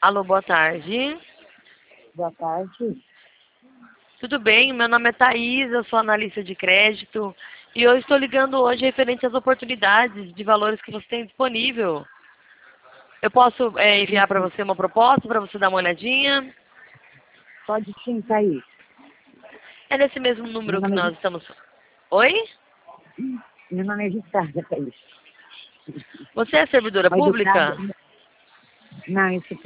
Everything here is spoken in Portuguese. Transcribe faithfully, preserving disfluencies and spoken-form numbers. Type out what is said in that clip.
Alô, boa tarde. Boa tarde. Tudo bem? Meu nome é Thaís, eu sou analista de crédito e eu estou ligando hoje referente às oportunidades de valores que você tem disponível. Eu posso é, enviar para você uma proposta para você dar uma olhadinha? Pode sim, Thaís. É nesse mesmo Meu número que nome é, nós estamos... Oi? meu nome é Ricardo, Thaís. Você é servidora Mal educada. pública? Não, isso